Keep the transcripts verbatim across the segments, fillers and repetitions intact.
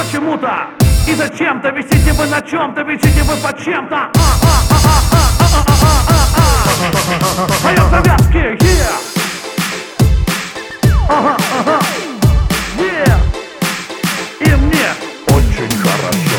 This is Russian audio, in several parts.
почему-то и зачем-то висите вы на чем-то, висите вы под чем-то. Моё завязки, yeah. Ага, ага, yeah. И мне очень хорошо.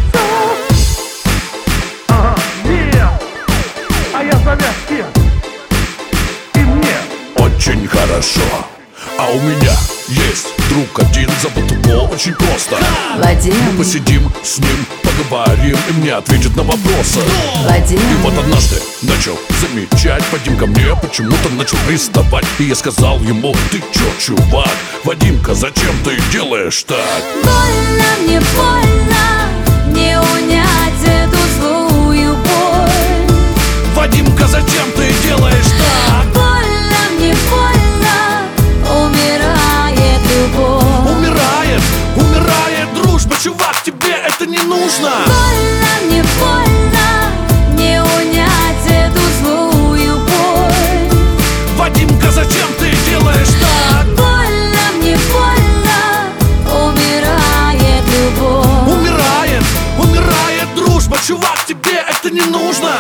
Ага, yeah. А я завязки. И мне очень хорошо. А у меня есть друг один, зовут его очень просто. Вадим. Мы посидим с ним, поговорим, и мне ответит на вопросы. Вадим. И вот однажды начал замечать, Вадим ко мне почему-то начал приставать. И я сказал ему: ты чё, чувак? Вадимка, зачем ты делаешь так? Больно мне, больно, не унять эту злую боль. Вадимка, зачем ты делаешь так? Больно мне, больно, умирает любовь. Умирает, умирает дружба, чувак, тебе это не нужно. Больно мне, больно, не унять эту злую боль. Вадимка, зачем ты делаешь так? Больно мне, больно, умирает любовь. Умирает, умирает дружба, чувак, тебе это не нужно.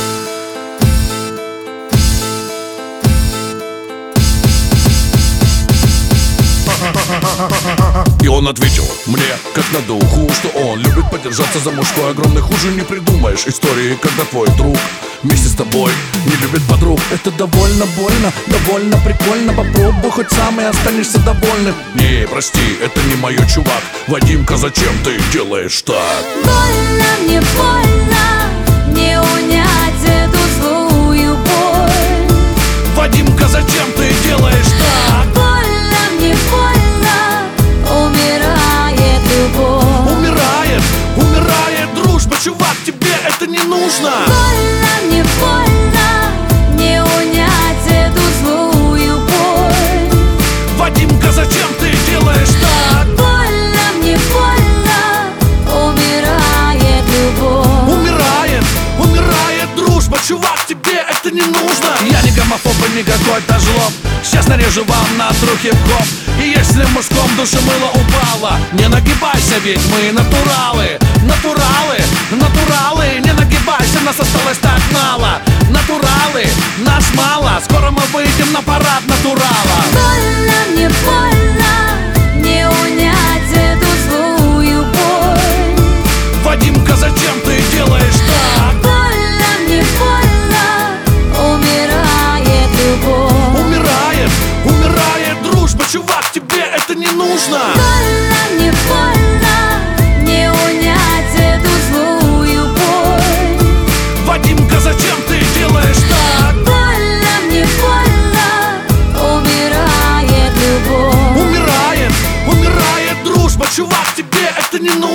И он ответил мне, как на духу, что он любит подержаться за мужской огромный. Хуже не придумаешь истории, когда твой друг вместе с тобой не любит подруг. Это довольно больно, довольно прикольно. Попробуй хоть сам и останешься довольным. Не, прости, это не мое, чувак. Вадимка, зачем ты делаешь так? Больно мне, больно, не унять эту злую боль. Вадимка, зачем ты делаешь так? Больно мне, больно, умирает любовь. Умирает, умирает дружба, чувак, тебе это не нужно. Больно мне, больно, не унять эту злую боль. Вадимка, зачем ты делаешь так? Больно мне, больно, умирает любовь. Умирает, умирает дружба, чувак, тебе это не нужно. Я не гомофоб и не какой-то жлоб. Сейчас нарежу вам на тру хип-хоп. И если в мужском душе мыло упало, не нагибайся, ведь мы натуралы. Натуралы, натуралы, не нагибайся, нас осталось так мало. Натуралы, нас мало, скоро мы выйдем на парад натурала. Больно мне, больно, не унять эту злую боль. Вадимка, зачем ты делаешь так? Больно мне, больно, умирает любовь. Умирает, умирает дружба, чувак, тебе это не нужно. Больно мне, больно, не унять эту злую боль. Вадимка, зачем ты делаешь так? Больно мне, больно, умирает любовь. Умирает, умирает дружба, чувак, тебе это не нужно.